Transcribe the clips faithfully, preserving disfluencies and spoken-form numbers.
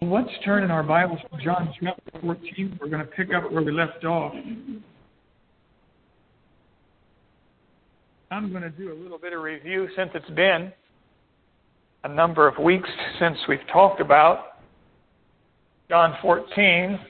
Let's turn in our Bibles to John chapter fourteen. We're going to pick up where we left off. I'm going to do a little bit of review since it's been a number of weeks since we've talked about John fourteen.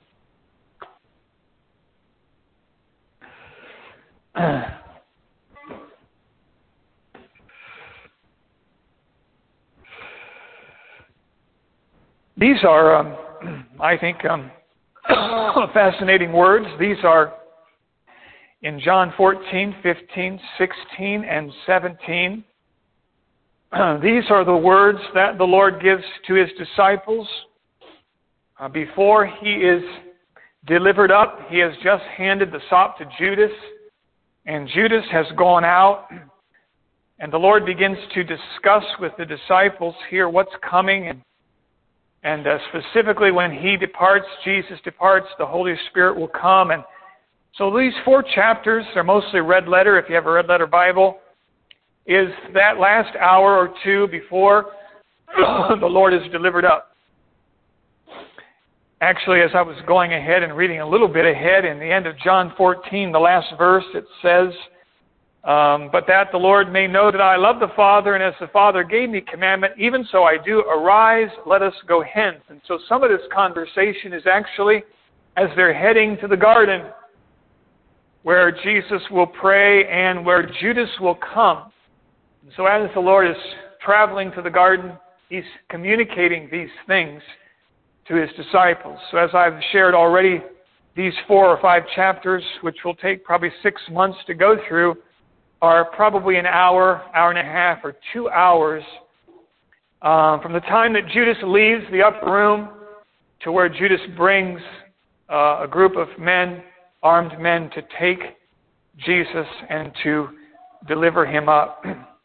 These are, um, I think, um, fascinating words. These are in John fourteen, fifteen, sixteen, and seventeen. Uh, these are the words that the Lord gives to His disciples uh, before He is delivered up. He has just handed the sop to Judas, and Judas has gone out, and the Lord begins to discuss with the disciples here what's coming, and And uh, specifically when He departs, Jesus departs, the Holy Spirit will come. And so these four chapters are mostly red letter, if you have a red letter Bible, is that last hour or two before the Lord is delivered up. Actually, as I was going ahead and reading a little bit ahead, in the end of John fourteen, the last verse, it says, Um, but that the Lord may know that I love the Father, and as the Father gave me commandment, even so I do. Arise, let us go hence. And so some of this conversation is actually as they're heading to the garden, where Jesus will pray and where Judas will come. And so as the Lord is traveling to the garden, He's communicating these things to His disciples. So as I've shared already, these four or five chapters, which will take probably six months to go through, are probably an hour, hour and a half, or two hours um, from the time that Judas leaves the upper room to where Judas brings uh, a group of men, armed men, to take Jesus and to deliver Him up.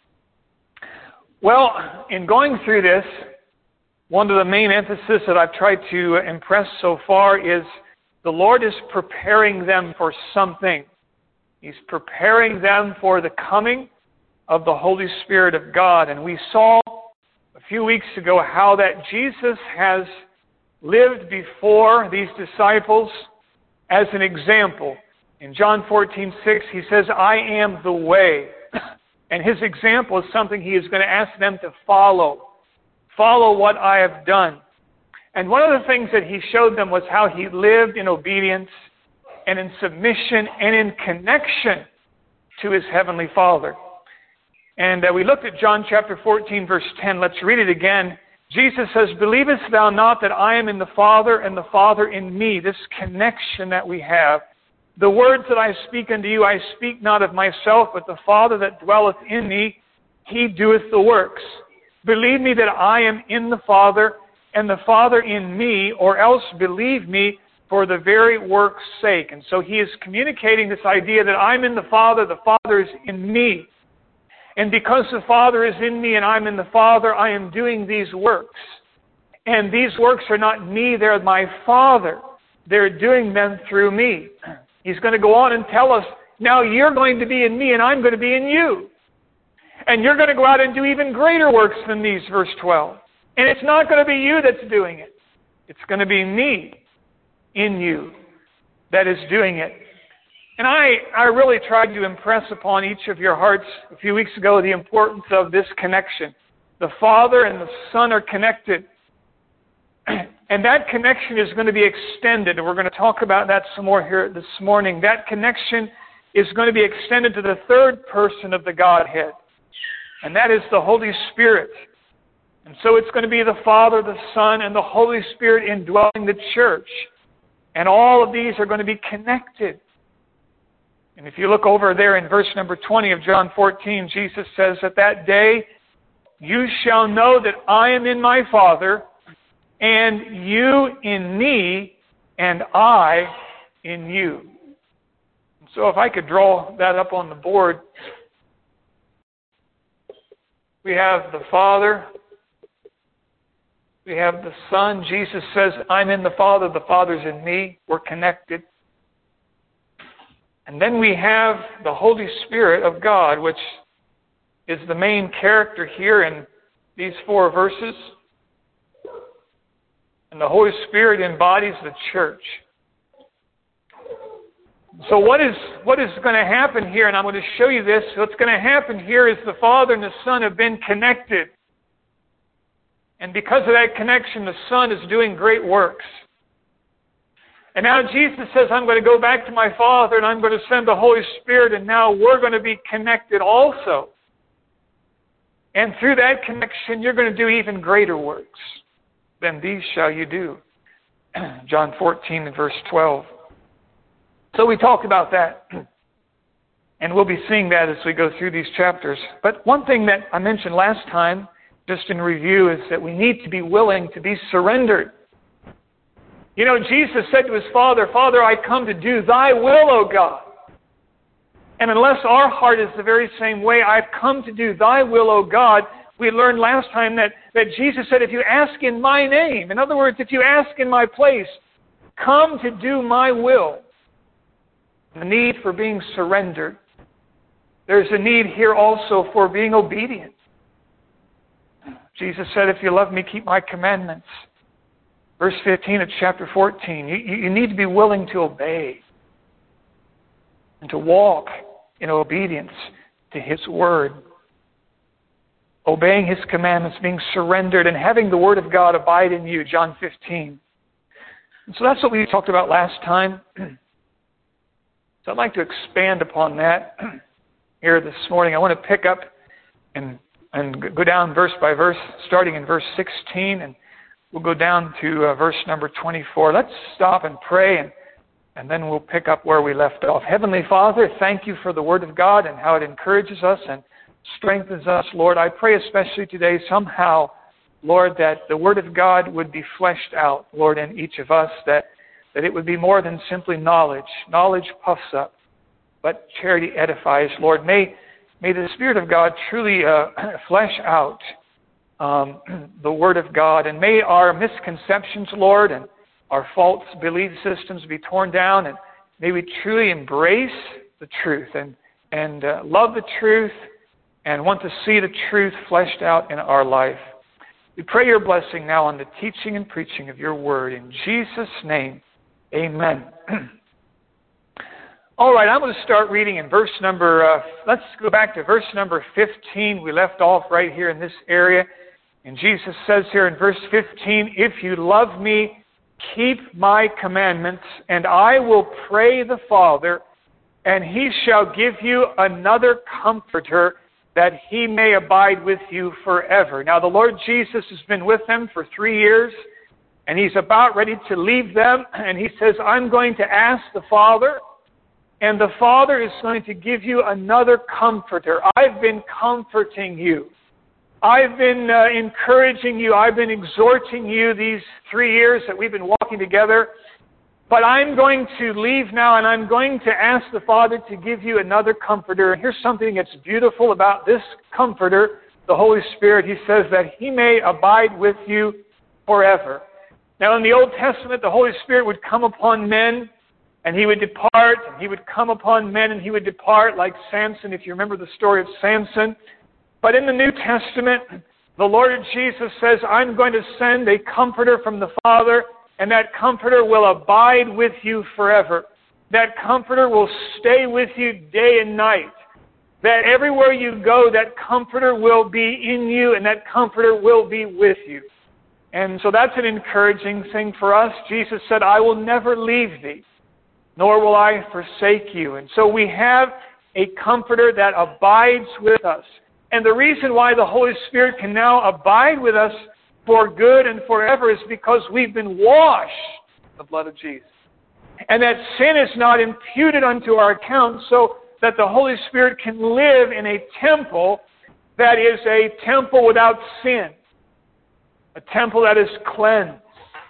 Well, in going through this, one of the main emphasis that I've tried to impress so far is the Lord is preparing them for something. He's preparing them for the coming of the Holy Spirit of God. And we saw a few weeks ago how that Jesus has lived before these disciples as an example. In John fourteen six, He says, I am the way. And His example is something He is going to ask them to follow. Follow what I have done. And one of the things that He showed them was how He lived in obedience and in submission and in connection to His Heavenly Father. And uh, we looked at John chapter fourteen, verse ten. Let's read it again. Jesus says, Believest thou not that I am in the Father, and the Father in me? This connection that we have. The words that I speak unto you, I speak not of myself, but the Father that dwelleth in me, He doeth the works. Believe me that I am in the Father, and the Father in me, or else believe me for the very work's sake. And so He is communicating this idea that I'm in the Father, the Father is in me. And because the Father is in me and I'm in the Father, I am doing these works. And these works are not me, they're my Father. They're doing them through me. He's going to go on and tell us, now you're going to be in me and I'm going to be in you. And you're going to go out and do even greater works than these, verse twelve. And it's not going to be you that's doing it. It's going to be me in you that is doing it. And I, I really tried to impress upon each of your hearts a few weeks ago the importance of this connection. The Father and the Son are connected. And that connection is going to be extended. And we're going to talk about that some more here this morning. That connection is going to be extended to the third person of the Godhead. And that is the Holy Spirit. And so it's going to be the Father, the Son, and the Holy Spirit indwelling the church. And all of these are going to be connected. And if you look over there in verse number twenty of John fourteen, Jesus says, At that day you shall know that I am in my Father, and you in me, and I in you. So if I could draw that up on the board, we have the Father, we have the Son. Jesus says, I'm in the Father, the Father's in me. We're connected. And then we have the Holy Spirit of God, which is the main character here in these four verses. And the Holy Spirit embodies the church. So what is what is going to happen here, and I'm going to show you this, what's going to happen here is the Father and the Son have been connected. And because of that connection, the Son is doing great works. And now Jesus says, I'm going to go back to my Father and I'm going to send the Holy Spirit, and now we're going to be connected also. And through that connection, you're going to do even greater works than these shall you do. John fourteen and verse twelve. So we talked about that. And we'll be seeing that as we go through these chapters. But one thing that I mentioned last time, just in review, is that we need to be willing to be surrendered. You know, Jesus said to his Father, Father, I come to do thy will, O God. And unless our heart is the very same way, I've come to do thy will, O God, we learned last time that, that Jesus said, if you ask in my name, in other words, if you ask in my place, come to do my will. The need for being surrendered. There's a need here also for being obedient. Jesus said, if you love me, keep my commandments. Verse fifteen of chapter fourteen. You, you need to be willing to obey and to walk in obedience to His Word. Obeying His commandments, being surrendered, and having the Word of God abide in you. John fifteen. And so that's what we talked about last time. So I'd like to expand upon that here this morning. I want to pick up and and go down verse by verse, starting in verse sixteen, and we'll go down to uh, verse number twenty-four. Let's stop and pray, and, and then we'll pick up where we left off. Heavenly Father, thank you for the Word of God and how it encourages us and strengthens us, Lord. I pray especially today somehow, Lord, that the Word of God would be fleshed out, Lord, in each of us, that, that it would be more than simply knowledge. Knowledge puffs up, but charity edifies, Lord. May May the Spirit of God truly uh, flesh out um, the Word of God, and may our misconceptions, Lord, and our false belief systems be torn down, and may we truly embrace the truth and, and uh, love the truth and want to see the truth fleshed out in our life. We pray your blessing now on the teaching and preaching of your Word. In Jesus' name, amen. All right, I'm going to start reading in verse number, uh, let's go back to verse number fifteen. We left off right here in this area. And Jesus says here in verse fifteen, if you love me, keep my commandments, and I will pray the Father, and he shall give you another comforter, that he may abide with you forever. Now the Lord Jesus has been with them for three years, and he's about ready to leave them, and he says, I'm going to ask the Father, and the Father is going to give you another comforter. I've been comforting you. I've been uh, encouraging you. I've been exhorting you these three years that we've been walking together. But I'm going to leave now, and I'm going to ask the Father to give you another comforter. And here's something that's beautiful about this comforter, the Holy Spirit. He says that he may abide with you forever. Now in the Old Testament, the Holy Spirit would come upon men, and he would depart, and he would come upon men, and he would depart like Samson, if you remember the story of Samson. But in the New Testament, the Lord Jesus says, I'm going to send a comforter from the Father, and that comforter will abide with you forever. That comforter will stay with you day and night. That everywhere you go, that comforter will be in you, and that comforter will be with you. And so that's an encouraging thing for us. Jesus said, I will never leave thee, nor will I forsake you. And so we have a comforter that abides with us. And the reason why the Holy Spirit can now abide with us for good and forever is because we've been washed in the blood of Jesus. And that sin is not imputed unto our account, so that the Holy Spirit can live in a temple that is a temple without sin. A temple that is cleansed.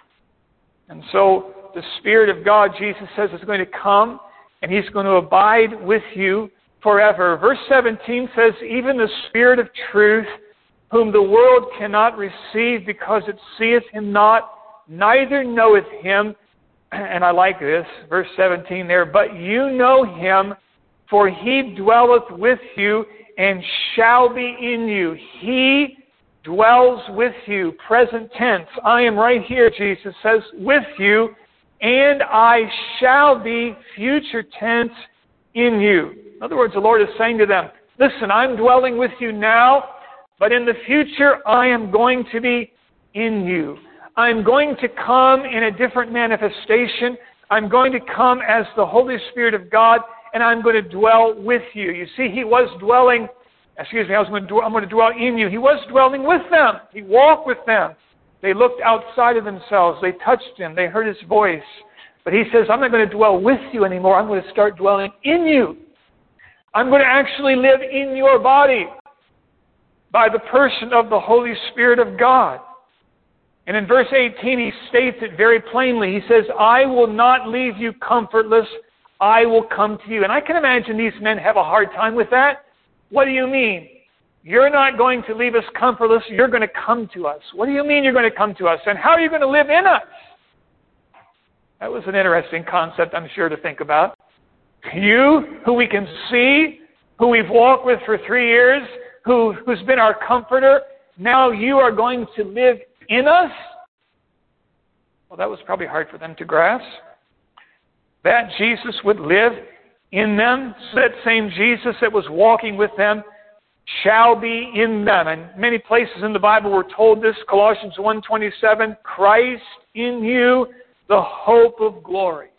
And so the Spirit of God, Jesus says, is going to come, and He's going to abide with you forever. Verse seventeen says, even the Spirit of truth, whom the world cannot receive, because it seeth Him not, neither knoweth Him. And I like this, verse seventeen there, but you know Him, for He dwelleth with you, and shall be in you. He dwells with you, present tense. I am right here, Jesus says, with you, and I shall be, future tense, in you. In other words, the Lord is saying to them, listen, I'm dwelling with you now, but in the future I am going to be in you. I'm going to come in a different manifestation. I'm going to come as the Holy Spirit of God, and I'm going to dwell with you. You see, He was dwelling, excuse me, I was going to, I'm going to dwell in you. He was dwelling with them. He walked with them. They looked outside of themselves. They touched Him. They heard His voice. But He says, I'm not going to dwell with you anymore. I'm going to start dwelling in you. I'm going to actually live in your body by the person of the Holy Spirit of God. And in verse eighteen, He states it very plainly. He says, I will not leave you comfortless. I will come to you. And I can imagine these men have a hard time with that. What do you mean? You're not going to leave us comfortless. You're going to come to us. What do you mean you're going to come to us? And how are you going to live in us? That was an interesting concept, I'm sure, to think about. You, who we can see, who we've walked with for three years, who, who's been our comforter, now you are going to live in us? Well, that was probably hard for them to grasp. That Jesus would live in them, so that same Jesus that was walking with them shall be in them. And many places in the Bible we're told this, Colossians one twenty-seven, Christ in you, the hope of glory.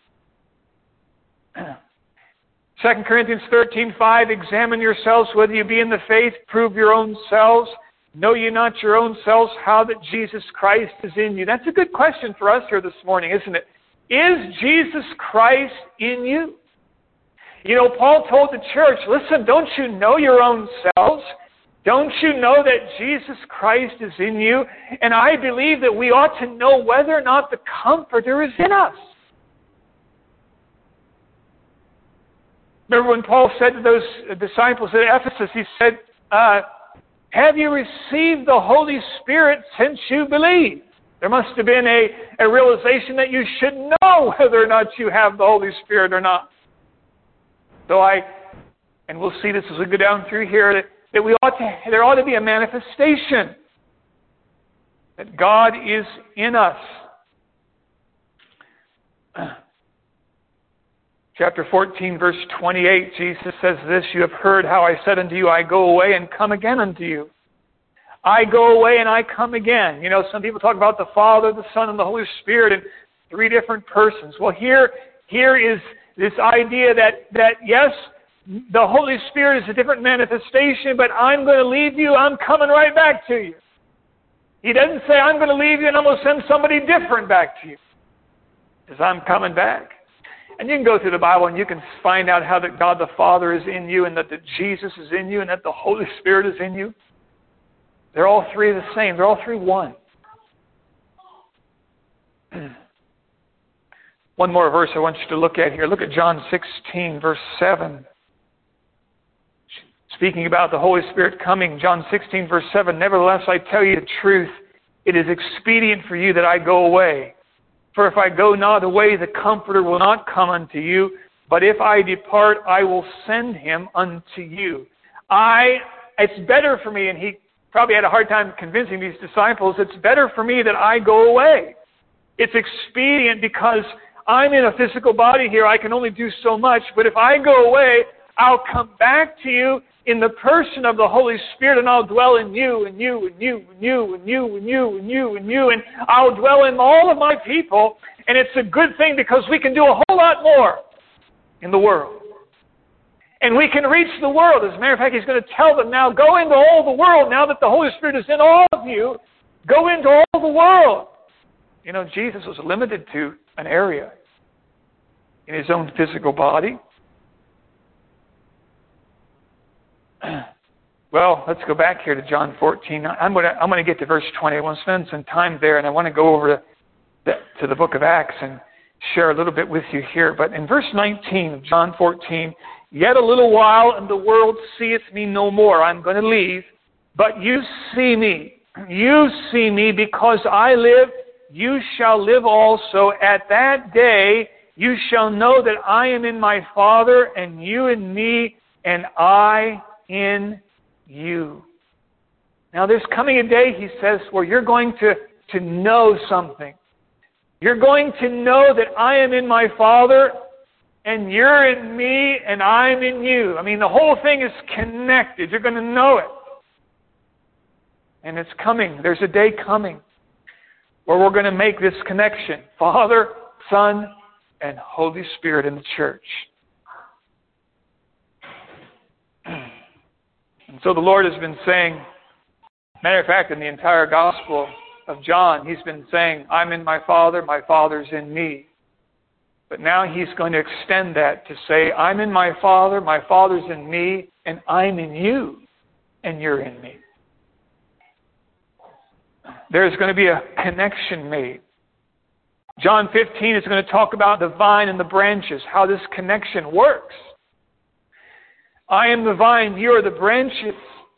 Second Corinthians thirteen five, examine yourselves whether you be in the faith, prove your own selves. Know ye not your own selves how that Jesus Christ is in you? That's a good question for us here this morning, isn't it? Is Jesus Christ in you? You know, Paul told the church, listen, don't you know your own selves? Don't you know that Jesus Christ is in you? And I believe that we ought to know whether or not the Comforter is in us. Remember when Paul said to those disciples at Ephesus, he said, uh, have you received the Holy Spirit since you believe? There must have been a, a realization that you should know whether or not you have the Holy Spirit or not. So I, and we'll see this as we go down through here, that, that we ought to, there ought to be a manifestation that God is in us. Chapter fourteen, verse twenty-eight, Jesus says this, you have heard how I said unto you, I go away and come again unto you. I go away and I come again. You know, some people talk about the Father, the Son, and the Holy Spirit in three different persons. Well, here, here is this idea that, that yes, the Holy Spirit is a different manifestation, but I'm going to leave you, I'm coming right back to you. He doesn't say, I'm going to leave you and I'm going to send somebody different back to you. He says, I'm coming back. And you can go through the Bible and you can find out how that God the Father is in you and that the Jesus is in you and that the Holy Spirit is in you. They're all three the same. They're all three one. One more verse I want you to look at here. Look at John sixteen, verse seven. Speaking about the Holy Spirit coming, John sixteen, verse seven, nevertheless I tell you the truth, it is expedient for you that I go away. For if I go not away, the Comforter will not come unto you, but if I depart, I will send Him unto you. I, it's better for me, and He probably had a hard time convincing these disciples, it's better for me that I go away. It's expedient because I'm in a physical body here. I can only do so much. But if I go away, I'll come back to you in the person of the Holy Spirit, and I'll dwell in you, and you, and you, and you, and you, and you, and you, and you, and I'll dwell in all of my people. And it's a good thing because we can do a whole lot more in the world. And we can reach the world. As a matter of fact, He's going to tell them now, go into all the world. Now that the Holy Spirit is in all of you, go into all the world. You know, Jesus was limited to an area in His own physical body. Well, let's go back here to John fourteen. I'm going to, I'm going to get to verse twenty. I want to spend some time there, and I want to go over to the, to the book of Acts and share a little bit with you here. But in verse nineteen of John fourteen, yet a little while, and the world seeth me no more. I'm going to leave, but you see me. You see me because I live. You shall live also. At that day, you shall know that I am in my Father, and you in me, and I in you. Now there's coming a day, he says, where you're going to, to know something. You're going to know that I am in my Father, and you're in me, and I'm in you. I mean, the whole thing is connected. You're going to know it. And it's coming. There's a day coming where we're going to make this connection. Father, Son, and Holy Spirit in the church. And so the Lord has been saying, matter of fact, in the entire Gospel of John, He's been saying, I'm in my Father, my Father's in me. But now He's going to extend that to say, I'm in my Father, my Father's in me, and I'm in you, and you're in me. There's going to be a connection made. John fifteen is going to talk about the vine and the branches, how this connection works. I am the vine, you are the branches.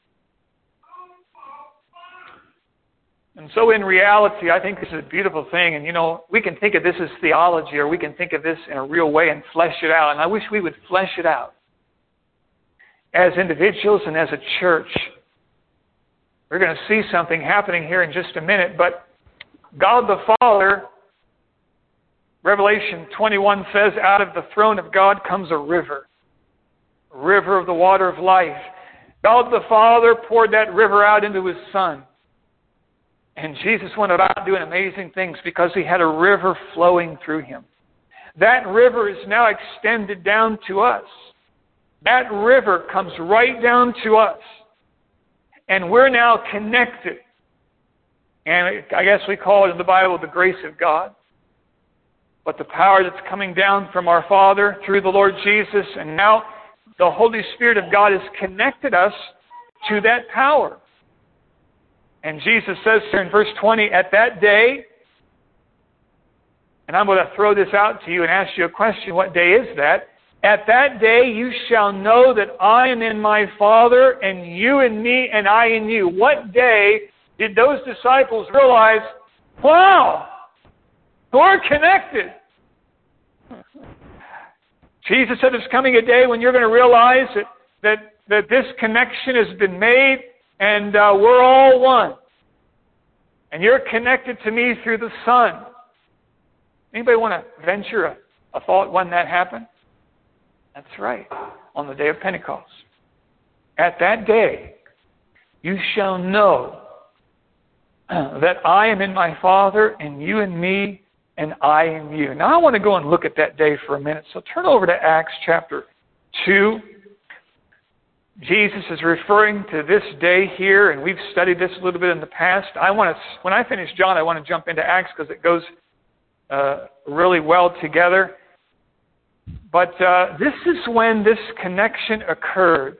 And so in reality, I think this is a beautiful thing. And you know, we can think of this as theology, or we can think of this in a real way and flesh it out. And I wish we would flesh it out as individuals and as a church. We're going to see something happening here in just a minute. But God the Father, Revelation twenty-one says, out of the throne of God comes a river. A river of the water of life. God the Father poured that river out into His Son. And Jesus went about doing amazing things because He had a river flowing through Him. That river is now extended down to us. That river comes right down to us. And we're now connected. And I guess we call it in the Bible the grace of God. But the power that's coming down from our Father through the Lord Jesus, and now the Holy Spirit of God has connected us to that power. And Jesus says here in verse twenty, at that day, and I'm going to throw this out to you and ask you a question, what day is that? At that day you shall know that I am in my Father, and you in me, and I in you. What day did those disciples realize, wow, we're connected? Jesus said there's coming a day when you're going to realize that, that, that this connection has been made, and uh, we're all one. And you're connected to me through the Son. Anybody want to venture a, a thought when that happened? That's right. On the day of Pentecost. At that day, you shall know that I am in my Father, and you in me, and I in you. Now I want to go and look at that day for a minute. So turn over to Acts chapter two. Jesus is referring to this day here, and we've studied this a little bit in the past. I want to, when I finish John, I want to jump into Acts because it goes uh, really well together. But uh, this is when this connection occurred.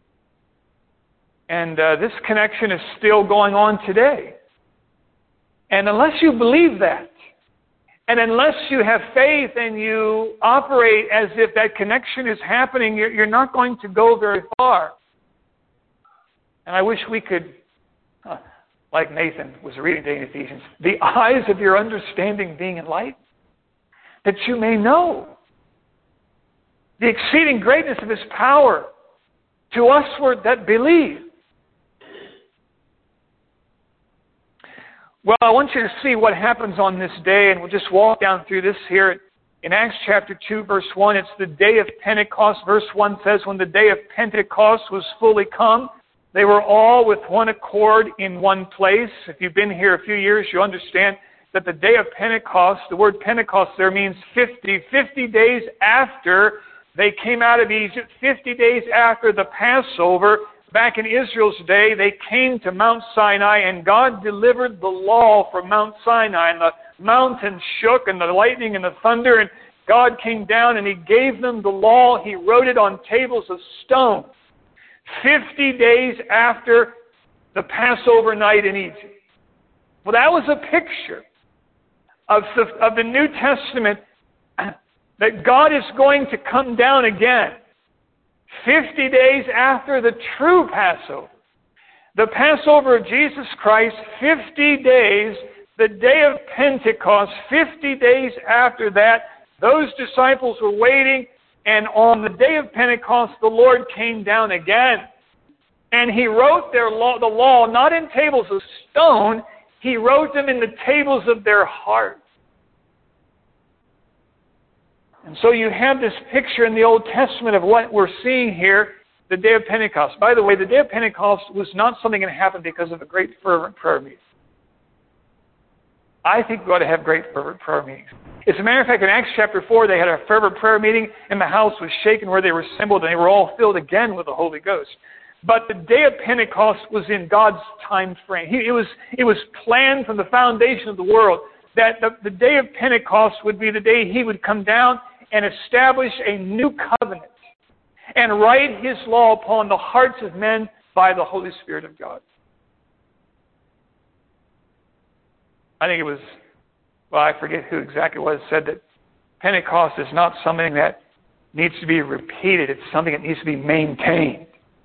And uh, this connection is still going on today. And unless you believe that, and unless you have faith and you operate as if that connection is happening, you're, you're not going to go very far. And I wish we could, uh, like Nathan was reading today in Ephesians, the eyes of your understanding being enlightened, that you may know the exceeding greatness of His power to usward that believe. Well, I want you to see what happens on this day, and we'll just walk down through this here. In Acts chapter two, verse one, it's the day of Pentecost. Verse one says, when the day of Pentecost was fully come, they were all with one accord in one place. If you've been here a few years, you understand that the day of Pentecost, the word Pentecost there means fifty. fifty days after they came out of Egypt, fifty days after the Passover. Back in Israel's day, they came to Mount Sinai, and God delivered the law from Mount Sinai. And the mountain shook, and the lightning and the thunder, and God came down and He gave them the law. He wrote it on tables of stone. Fifty days after the Passover night in Egypt. Well, that was a picture of the, of the New Testament, that God is going to come down again. Fifty days after the true Passover. The Passover of Jesus Christ, fifty days, the day of Pentecost, fifty days after that, those disciples were waiting, and on the day of Pentecost, the Lord came down again. And He wrote their law, the law not in tables of stone, He wrote them in the tables of their heart. And so you have this picture in the Old Testament of what we're seeing here, the day of Pentecost. By the way, the day of Pentecost was not something that happened because of a great fervent prayer meeting. I think we ought to have great fervent prayer meetings. As a matter of fact, in Acts chapter four, they had a fervent prayer meeting, and the house was shaken where they were assembled, and they were all filled again with the Holy Ghost. But the day of Pentecost was in God's time frame. He, it was it was planned from the foundation of the world that the, the day of Pentecost would be the day He would come down and establish a new covenant and write His law upon the hearts of men by the Holy Spirit of God. I think it was, well, I forget who exactly it was, said that Pentecost is not something that needs to be repeated. It's something that needs to be maintained.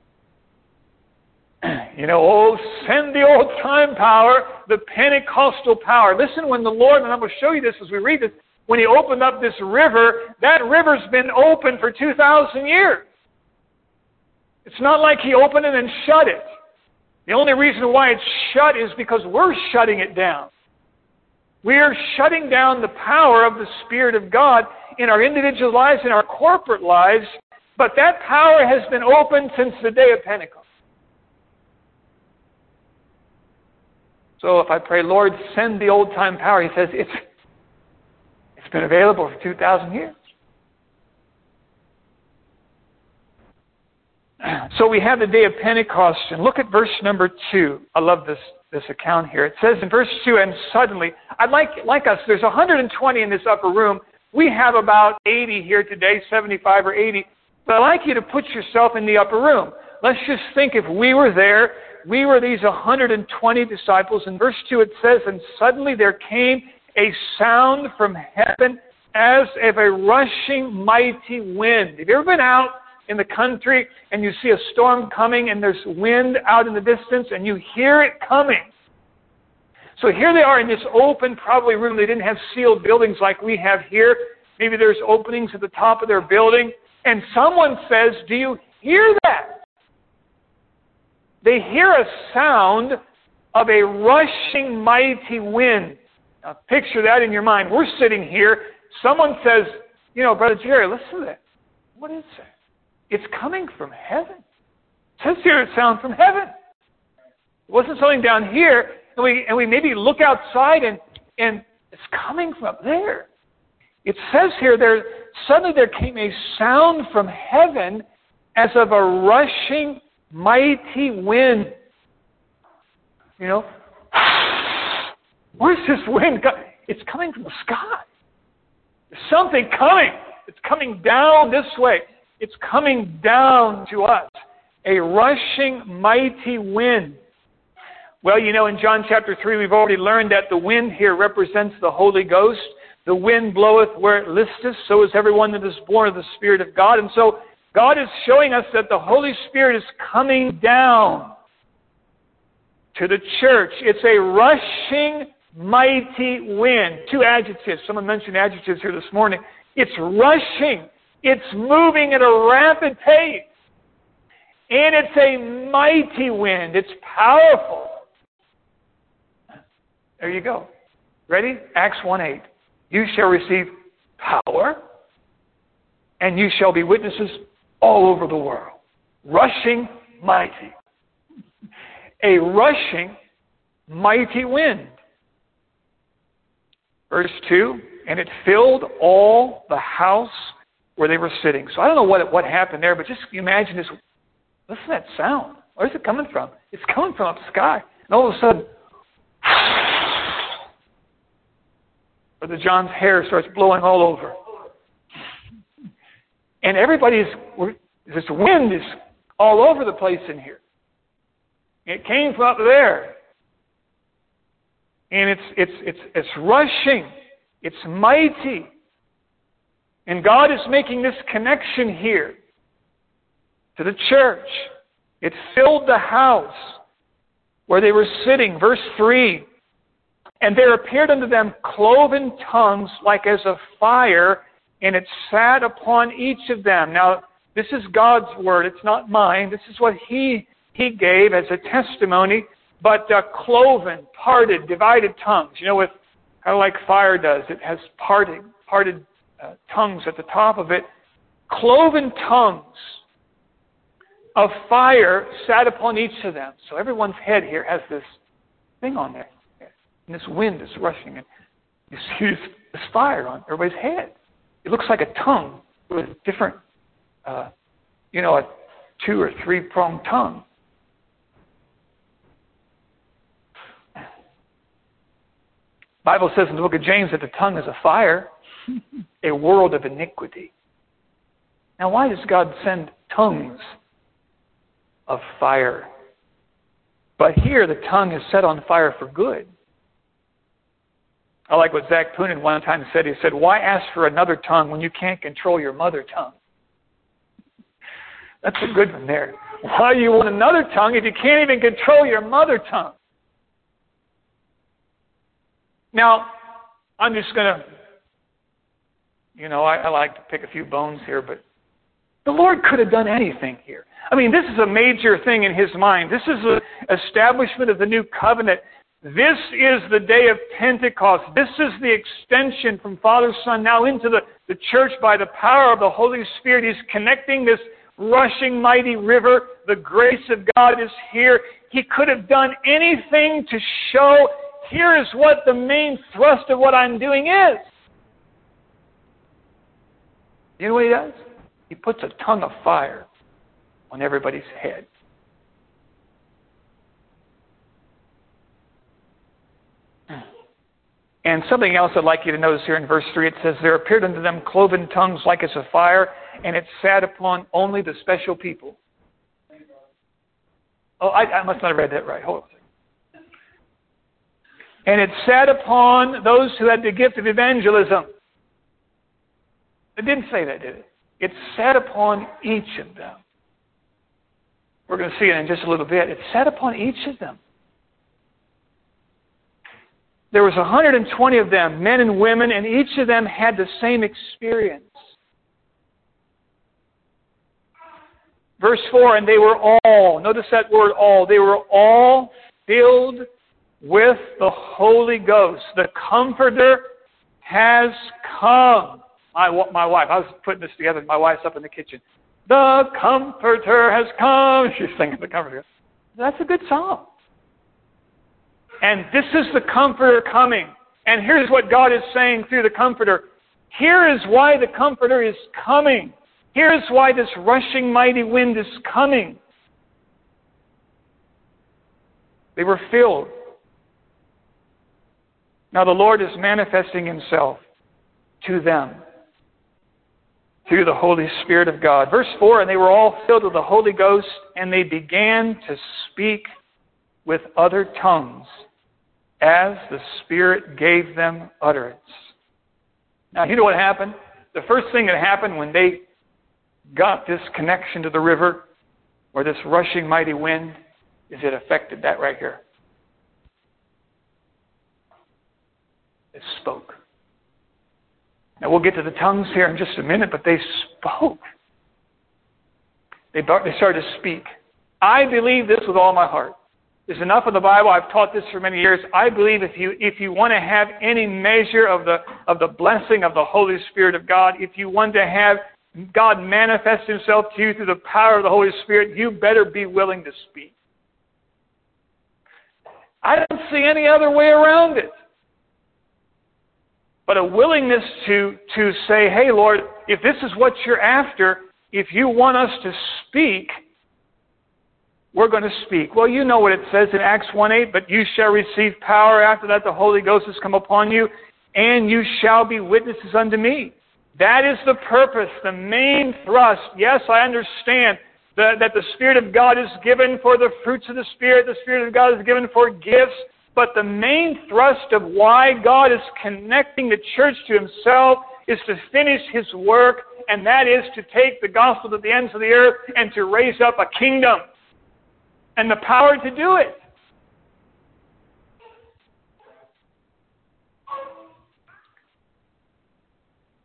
You know, oh, send the old-time power, the Pentecostal power. Listen, when the Lord, and I'm going to show you this as we read this, when He opened up this river, that river's been open for two thousand years. It's not like He opened it and shut it. The only reason why it's shut is because we're shutting it down. We are shutting down the power of the Spirit of God in our individual lives, in our corporate lives, but that power has been open since the day of Pentecost. So if I pray, Lord, send the old-time power, He says, it's, it's been available for two thousand years. So we have the day of Pentecost, and look at verse number two. I love this, this account here. It says in verse two, and suddenly, I'd like, like us, there's one hundred twenty in this upper room. We have about eighty here today, seventy-five or eighty. But I'd like you to put yourself in the upper room. Let's just think if we were there, we were these one hundred twenty disciples. In verse two it says, and suddenly there came a sound from heaven as of a rushing mighty wind. Have you ever been out in the country and you see a storm coming and there's wind out in the distance and you hear it coming? So here they are in this open, probably room. They didn't have sealed buildings like we have here. Maybe there's openings at the top of their building. And someone says, do you hear that? They hear a sound of a rushing mighty wind. Now picture that in your mind. We're sitting here. Someone says, you know, Brother Jerry, listen to that. What is that? It's coming from heaven. It says here it sounds from heaven. It wasn't something down here. And we, and we maybe look outside and, and it's coming from up there. It says here, there suddenly there came a sound from heaven as of a rushing mighty wind. You know, where's this wind? It's coming from the sky. There's something coming. It's coming down this way. It's coming down to us. A rushing mighty wind. Well, you know, in John chapter three, we've already learned that the wind here represents the Holy Ghost. The wind bloweth where it listeth, so is everyone that is born of the Spirit of God. And so God is showing us that the Holy Spirit is coming down to the church. It's a rushing mighty wind. Two adjectives. Someone mentioned adjectives here this morning. It's rushing. It's moving at a rapid pace. And it's a mighty wind. It's powerful. There you go. Ready? Acts one eight. You shall receive power, and you shall be witnesses all over the world. Rushing mighty. A rushing mighty wind. Verse two, and it filled all the house where they were sitting. So I don't know what what happened there, but just imagine this. Listen to that sound. Where's it coming from? It's coming from up the sky. And all of a sudden, Brother John's hair starts blowing all over. And everybody's, this wind is all over the place in here. It came from up there. And it's it's it's it's rushing. It's mighty. And God is making this connection here to the church. It filled the house where they were sitting. Verse three. And there appeared unto them cloven tongues like as of fire, and it sat upon each of them. Now, this is God's word. It's not mine. This is what He he gave as a testimony, but uh, cloven, parted, divided tongues. You know, with kind of like fire does. It has parted, parted uh, tongues at the top of it. Cloven tongues of fire sat upon each of them. So everyone's head here has this thing on there. And this wind is rushing. And you see this, this fire on everybody's head. It looks like a tongue with different, uh, you know, a two or three-pronged tongue. The Bible says in the book of James that the tongue is a fire, a world of iniquity. Now, why does God send tongues of fire? But here, the tongue is set on fire for good. I like what Zach Poonen one time said. He said, why ask for another tongue when you can't control your mother tongue? That's a good one there. Why do you want another tongue if you can't even control your mother tongue? Now, I'm just going to, you know, I, I like to pick a few bones here, but the Lord could have done anything here. I mean, this is a major thing in His mind. This is the establishment of the new covenant. This is the day of Pentecost. This is the extension from Father, Son, now into the, the church by the power of the Holy Spirit. He's connecting this rushing mighty river. The grace of God is here. He could have done anything to show, here is what the main thrust of what I'm doing is. You know what He does? He puts a tongue of fire on everybody's head. And something else I'd like you to notice here in verse three, it says, there appeared unto them cloven tongues like as of fire, and it sat upon only the special people. Oh, I, I must not have read that right. Hold on a second. And it sat upon those who had the gift of evangelism. It didn't say that, did it? It sat upon each of them. We're going to see it in just a little bit. It sat upon each of them. There was one hundred twenty of them, men and women, and each of them had the same experience. Verse four, and they were all, notice that word all, they were all filled with the Holy Ghost. The Comforter has come. My, my wife, I was putting this together, my wife's up in the kitchen. The Comforter has come. She's singing the Comforter. That's a good song. And this is the Comforter coming. And here's what God is saying through the Comforter. Here is why the Comforter is coming. Here's why this rushing mighty wind is coming. They were filled. Now the Lord is manifesting Himself to them through the Holy Spirit of God. Verse four, and they were all filled with the Holy Ghost, and they began to speak with other tongues as the Spirit gave them utterance. Now, you know what happened? The first thing that happened when they got this connection to the river, or this rushing mighty wind, is it affected that right here. It spoke. Now, we'll get to the tongues here in just a minute, but they spoke. They, they started to speak. I believe this with all my heart. There's enough in the Bible. I've taught this for many years. I believe if you if you want to have any measure of the of the blessing of the Holy Spirit of God, if you want to have God manifest Himself to you through the power of the Holy Spirit, you better be willing to speak. I don't see any other way around it. But a willingness to, to say, hey, Lord, if this is what you're after, if you want us to speak, we're going to speak. Well, you know what it says in Acts one eight, but you shall receive power after that the Holy Ghost has come upon you, and you shall be witnesses unto me. That is the purpose, the main thrust. Yes, I understand that, that the Spirit of God is given for the fruits of the Spirit. The Spirit of God is given for gifts. But the main thrust of why God is connecting the church to Himself is to finish His work, and that is to take the gospel to the ends of the earth and to raise up a kingdom. And the power to do it.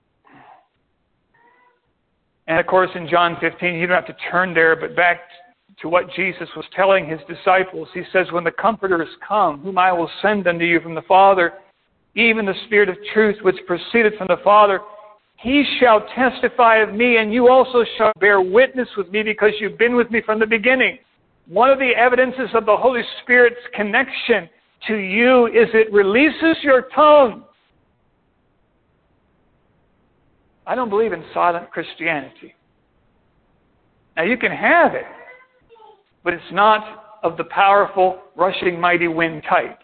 And of course in John fifteen, you don't have to turn there, but back to what Jesus was telling His disciples. He says, when the Comforter is come, whom I will send unto you from the Father, even the Spirit of truth which proceedeth from the Father, He shall testify of me, and you also shall bear witness with me, because you've been with me from the beginning. One of the evidences of the Holy Spirit's connection to you is it releases your tongue. I don't believe in silent Christianity. Now you can have it, but it's not of the powerful, rushing, mighty wind type.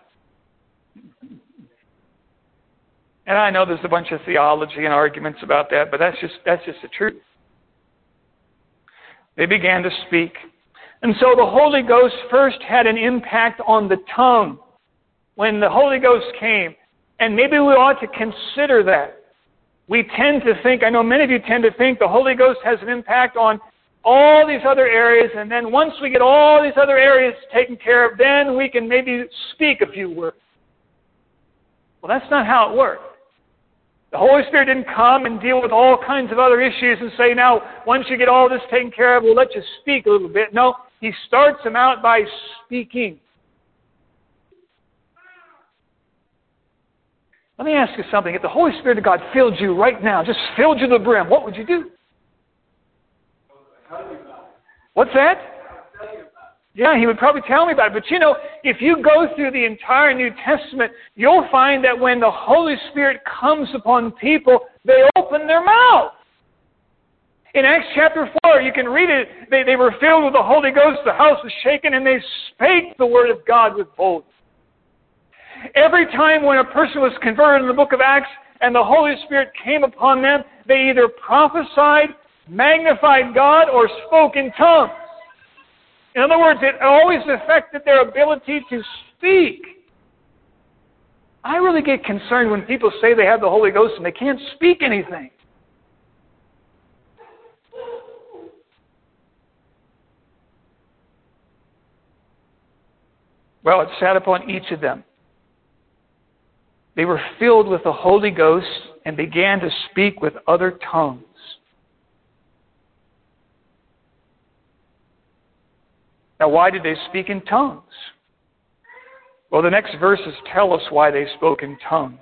And I know there's a bunch of theology and arguments about that, but that's just that's just the truth. They began to speak. And so the Holy Ghost first had an impact on the tongue when the Holy Ghost came. And maybe we ought to consider that. We tend to think, I know many of you tend to think the Holy Ghost has an impact on all these other areas, and then once we get all these other areas taken care of, then we can maybe speak a few words. Well, that's not how it works. The Holy Spirit didn't come and deal with all kinds of other issues and say, now, once you get all this taken care of, we'll let you speak a little bit. No, He starts them out by speaking. Let me ask you something. If the Holy Spirit of God filled you right now, just filled you to the brim, what would you do? What's that? Yeah, He would probably tell me about it. But you know, if you go through the entire New Testament, you'll find that when the Holy Spirit comes upon people, they open their mouth. In Acts chapter four, you can read it. They, they were filled with the Holy Ghost, the house was shaken, and they spake the word of God with boldness. Every time when a person was converted in the book of Acts and the Holy Spirit came upon them, they either prophesied, magnified God, or spoke in tongues. In other words, it always affected their ability to speak. I really get concerned when people say they have the Holy Ghost and they can't speak anything. Well, it sat upon each of them. They were filled with the Holy Ghost and began to speak with other tongues. Now, why did they speak in tongues? Well, the next verses tell us why they spoke in tongues.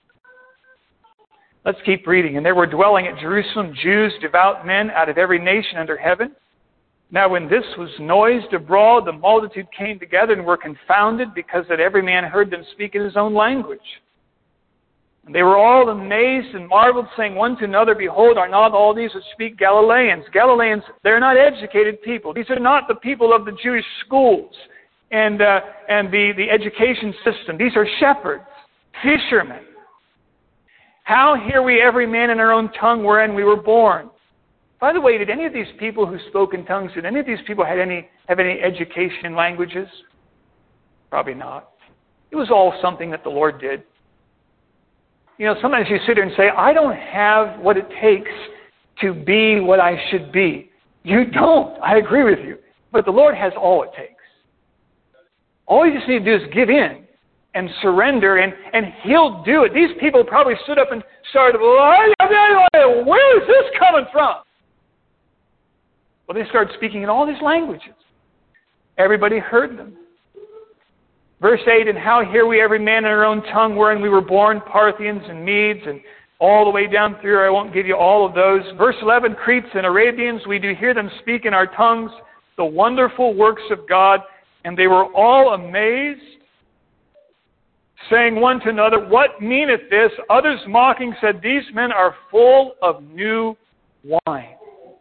Let's keep reading. And there were dwelling at Jerusalem Jews, devout men out of every nation under heaven. Now when this was noised abroad, the multitude came together and were confounded, because that every man heard them speak in his own language. And they were all amazed and marveled, saying one to another, Behold, are not all these which speak Galileans? Galileans, they're not educated people. These are not the people of the Jewish schools and uh, and the, the education system. These are shepherds, fishermen. How hear we every man in our own tongue wherein we were born? By the way, did any of these people who spoke in tongues, did any of these people have any, have any education in languages? Probably not. It was all something that the Lord did. You know, sometimes you sit there and say, I don't have what it takes to be what I should be. You don't. I agree with you. But the Lord has all it takes. All you just need to do is give in and surrender, and, and He'll do it. These people probably stood up and started, well, where is this coming from? Well, they started speaking in all these languages. Everybody heard them. Verse eight, and how hear we every man in our own tongue wherein we were born, Parthians and Medes, and all the way down through, I won't give you all of those. Verse eleven, Cretes and Arabians, we do hear them speak in our tongues the wonderful works of God, and they were all amazed, saying one to another, What meaneth this? Others mocking said, These men are full of new wine.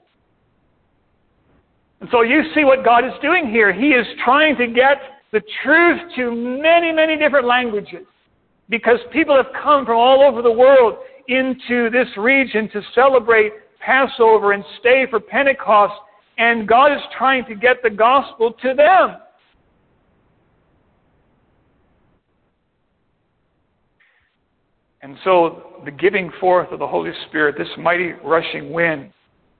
And so you see what God is doing here. He is trying to get the truth to many, many different languages, because people have come from all over the world into this region to celebrate Passover and stay for Pentecost, and God is trying to get the gospel to them. And so the giving forth of the Holy Spirit, this mighty rushing wind,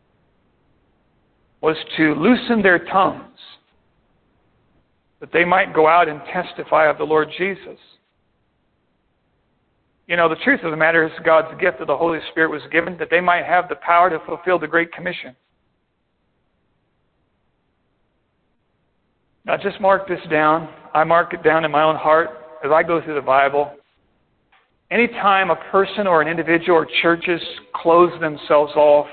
was to loosen their tongues, that they might go out and testify of the Lord Jesus. You know, the truth of the matter is God's gift of the Holy Spirit was given that they might have the power to fulfill the Great Commission. Now just mark this down. I mark it down in my own heart as I go through the Bible. Anytime a person or an individual or churches close themselves off,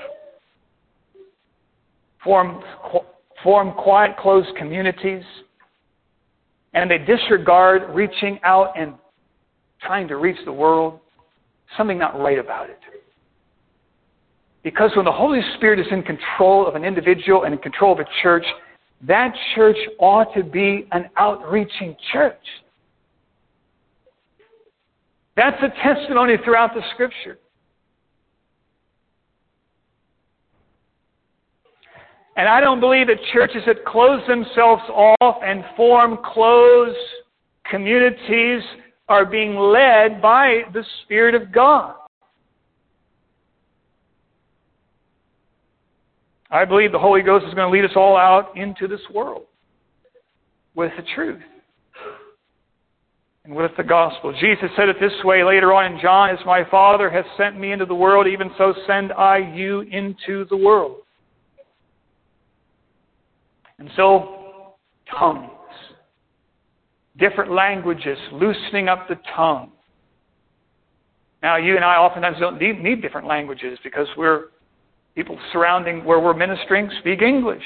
form, form quiet, closed communities, and they disregard reaching out and trying to reach the world, something not right about it. Because when the Holy Spirit is in control of an individual and in control of a church, that church ought to be an outreaching church. That's a testimony throughout the Scripture. And I don't believe that churches that close themselves off and form closed communities are being led by the Spirit of God. I believe the Holy Ghost is going to lead us all out into this world with the truth and with the gospel. Jesus said it this way later on in John, "As my Father has sent me into the world, even so send I you into the world." And so, tongues, different languages, loosening up the tongue. Now, you and I oftentimes don't need, need different languages because we're people surrounding where we're ministering speak English.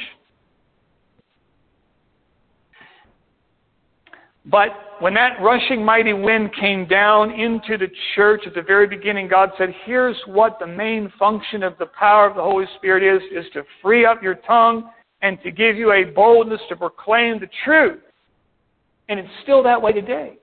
But when that rushing mighty wind came down into the church at the very beginning, God said, here's what the main function of the power of the Holy Spirit is, is to free up your tongue and to give you a boldness to proclaim the truth. And it's still that way today.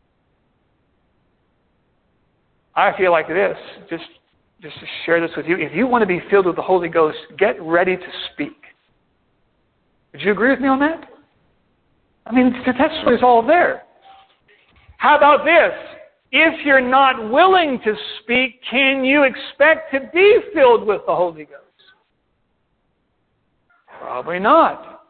I feel like this, just Just to share this with you, if you want to be filled with the Holy Ghost, get ready to speak. Would you agree with me on that? I mean, the testimony is all there. How about this? If you're not willing to speak, can you expect to be filled with the Holy Ghost? Probably not.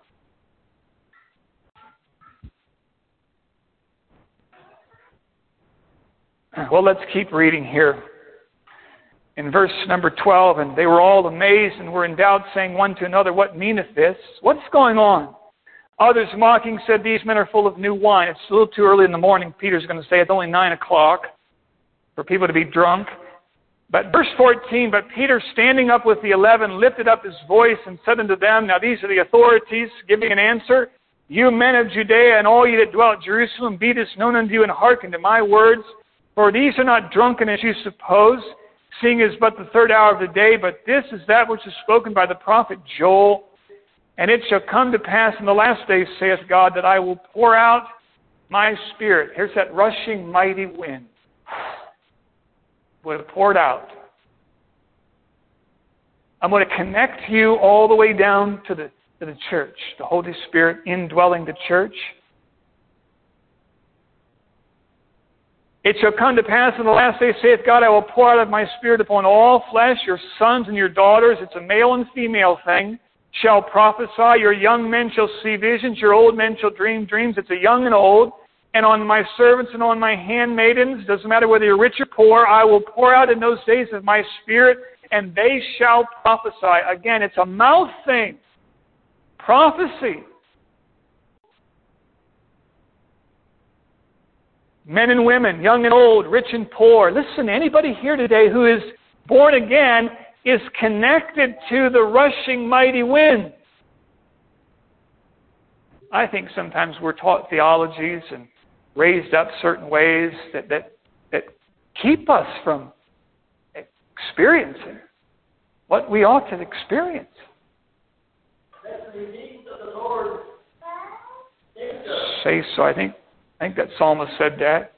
Well, let's keep reading here. In verse number twelve, "And they were all amazed and were in doubt, saying one to another, What meaneth this? What's going on? Others mocking said, These men are full of new wine." It's a little too early in the morning. Peter's going to say it's only nine o'clock for people to be drunk. But verse fourteen, "But Peter, standing up with the eleven, lifted up his voice and said unto them," now these are the authorities giving an answer, "You men of Judea and all ye that dwell at Jerusalem, be this known unto you, and hearken to my words. For these are not drunken as you suppose, seeing it is but the third hour of the day, but this is that which is spoken by the prophet Joel. And it shall come to pass in the last days, saith God, that I will pour out my Spirit." Here's that rushing mighty wind. Will pour it out. I'm going to connect you all the way down to the, to the church. The Holy Spirit indwelling the church. "It shall come to pass in the last days, saith God, I will pour out of my Spirit upon all flesh. Your sons and your daughters," it's a male and female thing, "shall prophesy. Your young men shall see visions. Your old men shall dream dreams." It's a young and old. "And on my servants and on my handmaidens," doesn't matter whether you're rich or poor, "I will pour out in those days of my Spirit, and they shall prophesy." Again, it's a mouth thing. Prophecy. Men and women, young and old, rich and poor. Listen, anybody here today who is born again is connected to the rushing mighty wind. I think sometimes we're taught theologies and raised up certain ways that, that, that keep us from experiencing what we ought to experience. Let the redeemed of the Lord say so. I think I think that psalmist said that.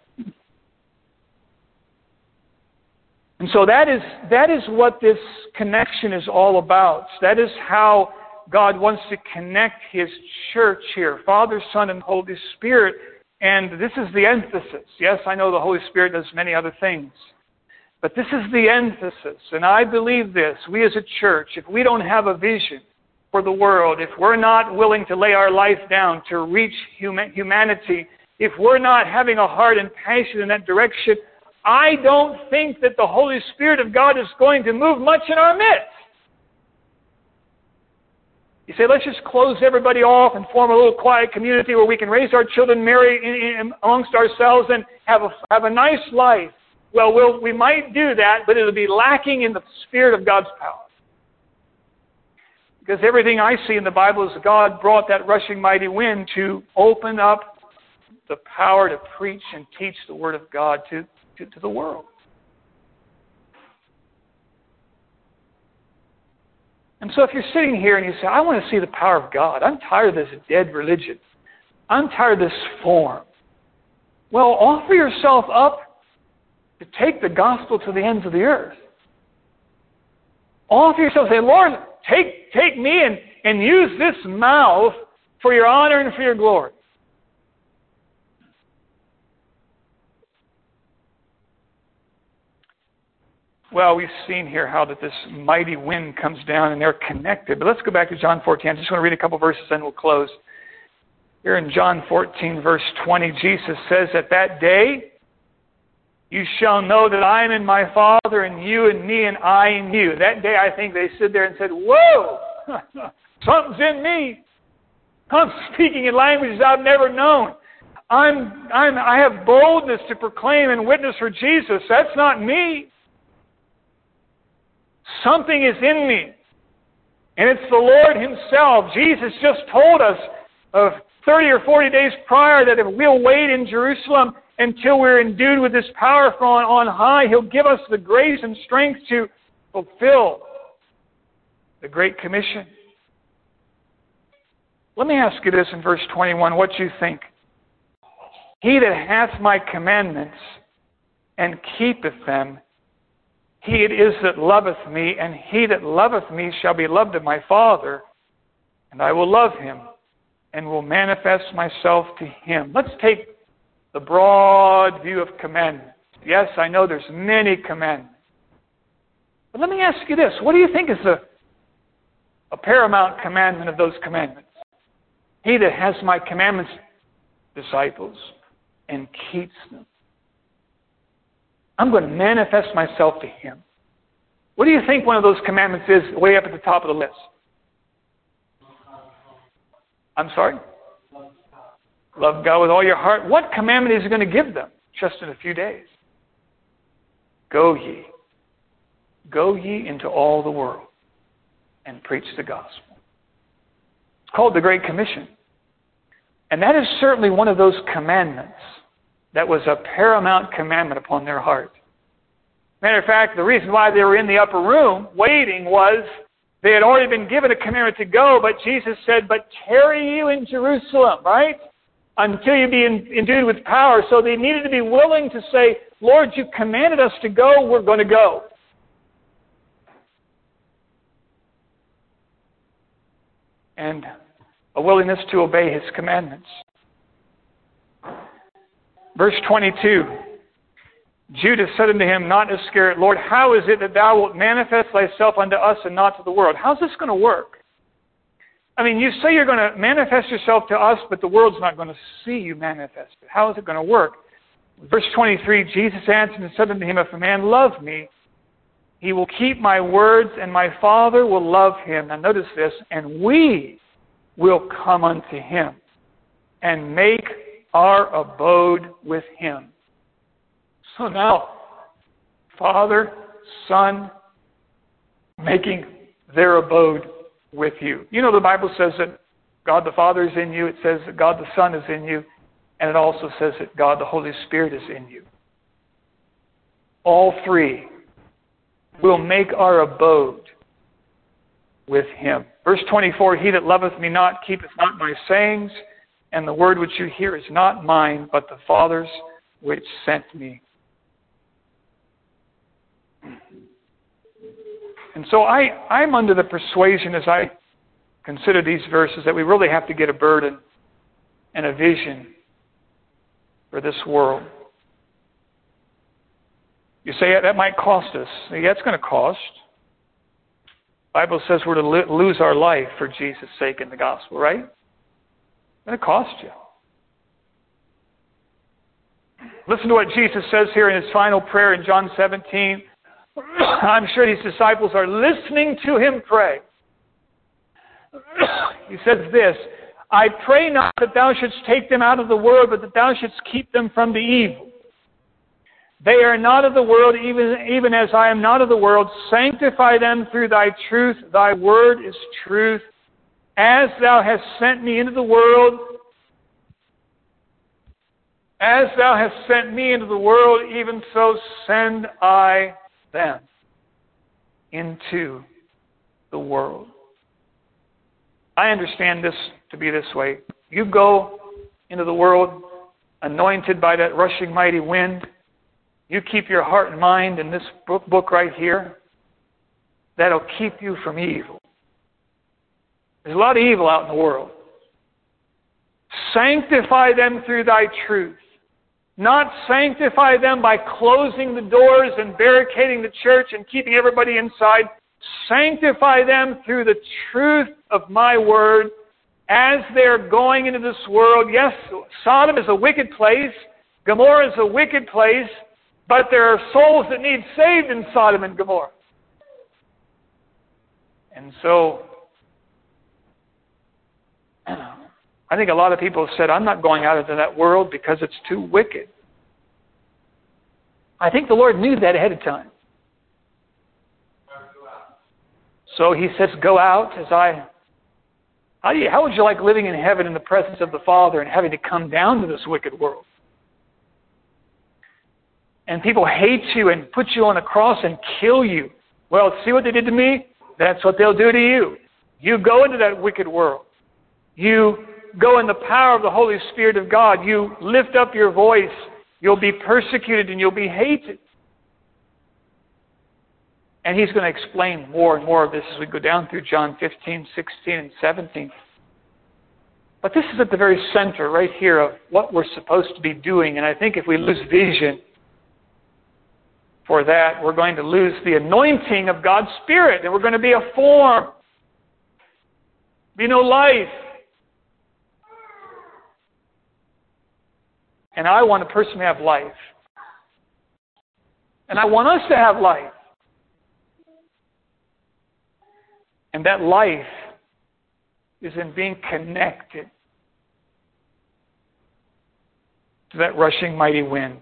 And so that is that is what this connection is all about. That is how God wants to connect His church here. Father, Son, and Holy Spirit. And this is the emphasis. Yes, I know the Holy Spirit does many other things. But this is the emphasis. And I believe this. We as a church, if we don't have a vision for the world, if we're not willing to lay our life down to reach humanity, if we're not having a heart and passion in that direction, I don't think that the Holy Spirit of God is going to move much in our midst. You say, let's just close everybody off and form a little quiet community where we can raise our children, marry in, in, amongst ourselves, and have a, have a nice life. Well, we'll, we might do that, but it'll be lacking in the Spirit of God's power. Because everything I see in the Bible is God brought that rushing mighty wind to open up the power to preach and teach the Word of God to, to, to the world. And so if you're sitting here and you say, I want to see the power of God. I'm tired of this dead religion. I'm tired of this form. Well, offer yourself up to take the gospel to the ends of the earth. Offer yourself, say, Lord, take take me and, and use this mouth for your honor and for your glory. Well, we've seen here how that this mighty wind comes down and they're connected. But let's go back to John fourteen. I just want to read a couple verses and we'll close. Here in John fourteen, verse twenty, Jesus says, at that day, you shall know that I am in my Father, and you in me, and I in you. That day, I think they stood there and said, whoa, something's in me. I'm speaking in languages I've never known. I'm, I'm, I have boldness to proclaim and witness for Jesus. That's not me. Something is in me. And it's the Lord Himself. Jesus just told us of thirty or forty days prior that if we'll wait in Jerusalem until we're endued with this power from on high, He'll give us the grace and strength to fulfill the Great Commission. Let me ask you this in verse twenty-one, what you think. He that hath my commandments and keepeth them, he it is that loveth me, and he that loveth me shall be loved of my Father, and I will love him, and will manifest myself to him. Let's take the broad view of commandments. Yes, I know there's many commandments. But let me ask you this. What do you think is the a paramount commandment of those commandments? He that has my commandments, disciples, and keeps them. I'm going to manifest myself to him. What do you think one of those commandments is way up at the top of the list? I'm sorry? Love God with all your heart. What commandment is He going to give them just in a few days? Go ye. Go ye into all the world and preach the gospel. It's called the Great Commission. And that is certainly one of those commandments that was a paramount commandment upon their heart. Matter of fact, the reason why they were in the upper room waiting was they had already been given a commandment to go, but Jesus said, but tarry you in Jerusalem, right? Until you be endued with power. So they needed to be willing to say, Lord, you commanded us to go, we're going to go. And a willingness to obey His commandments. Verse twenty-two, Judas said unto Him, not Iscariot, Lord, how is it that Thou wilt manifest Thyself unto us and not to the world? How's this going to work? I mean, you say you're going to manifest yourself to us, but the world's not going to see you manifest it. How is it going to work? Verse twenty-three, Jesus answered and said unto him, if a man love me, he will keep my words, and my Father will love him. Now notice this, and we will come unto him and make our abode with him. So now, Father, Son, making their abode with you. You know, the Bible says that God the Father is in you. It says that God the Son is in you. And it also says that God the Holy Spirit is in you. All three will make our abode with Him. Verse twenty-four, he that loveth me not keepeth not my sayings, and the word which you hear is not mine, but the Father's which sent me. And so I, I'm under the persuasion as I consider these verses that we really have to get a burden and a vision for this world. You say, yeah, that might cost us. Yeah, it's going to cost. The Bible says we're to li- lose our life for Jesus' sake in the gospel, right? It's going to cost you. Listen to what Jesus says here in His final prayer in John seventeen. I'm sure these disciples are listening to Him pray. He says this, I pray not that thou shouldst take them out of the world, but that thou shouldst keep them from the evil. They are not of the world, even, even as I am not of the world. Sanctify them through thy truth. Thy word is truth. As thou hast sent me into the world, as thou hast sent me into the world, even so send I them into the world. I understand this to be this way. You go into the world anointed by that rushing mighty wind. You keep your heart and mind in this book, book right here. That'll keep you from evil. There's a lot of evil out in the world. Sanctify them through thy truth. Not sanctify them by closing the doors and barricading the church and keeping everybody inside. Sanctify them through the truth of my word as they're going into this world. Yes, Sodom is a wicked place. Gomorrah is a wicked place. But there are souls that need saved in Sodom and Gomorrah. And so, I think a lot of people have said, I'm not going out into that world because it's too wicked. I think the Lord knew that ahead of time. So He says, go out as I... How, do you, how would you like living in heaven in the presence of the Father and having to come down to this wicked world? And people hate you and put you on a cross and kill you. Well, see what they did to me? That's what they'll do to you. You go into that wicked world. You go in the power of the Holy Spirit of God. You lift up your voice. You'll be persecuted and you'll be hated. And He's going to explain more and more of this as we go down through John fifteen, sixteen, and seventeen. But this is at the very center right here of what we're supposed to be doing. And I think if we lose vision for that, we're going to lose the anointing of God's Spirit. And we're going to be a form. Be no life. And I want a person to have life. And I want us to have life. And that life is in being connected to that rushing mighty wind.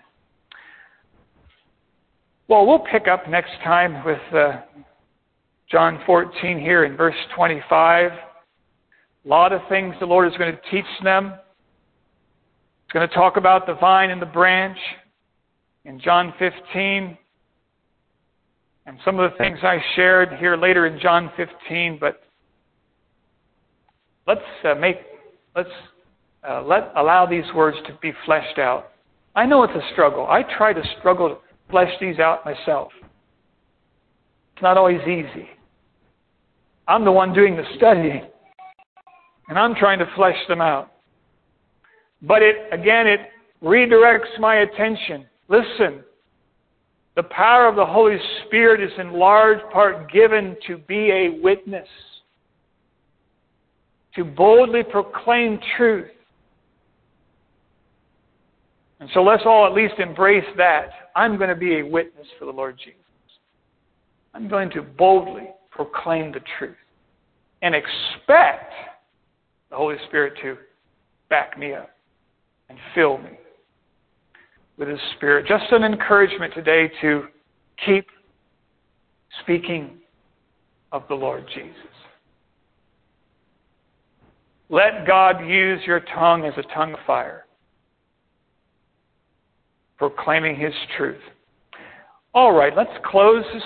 Well, we'll pick up next time with uh, John fourteen here in verse twenty-five. A lot of things the Lord is going to teach them. He's going to talk about the vine and the branch in John fifteen. And some of the things I shared here later in John fifteen. But let's uh, make, let's uh, let allow these words to be fleshed out. I know it's a struggle. I try to struggle to flesh these out myself. It's not always easy. I'm the one doing the studying. And I'm trying to flesh them out. But it, again, it redirects my attention. Listen, the power of the Holy Spirit is in large part given to be a witness. To boldly proclaim truth. And so let's all at least embrace that. I'm going to be a witness for the Lord Jesus. I'm going to boldly proclaim the truth. And expect the Holy Spirit to back me up and fill me with His Spirit. Just an encouragement today to keep speaking of the Lord Jesus. Let God use your tongue as a tongue of fire, proclaiming His truth. All right, let's close this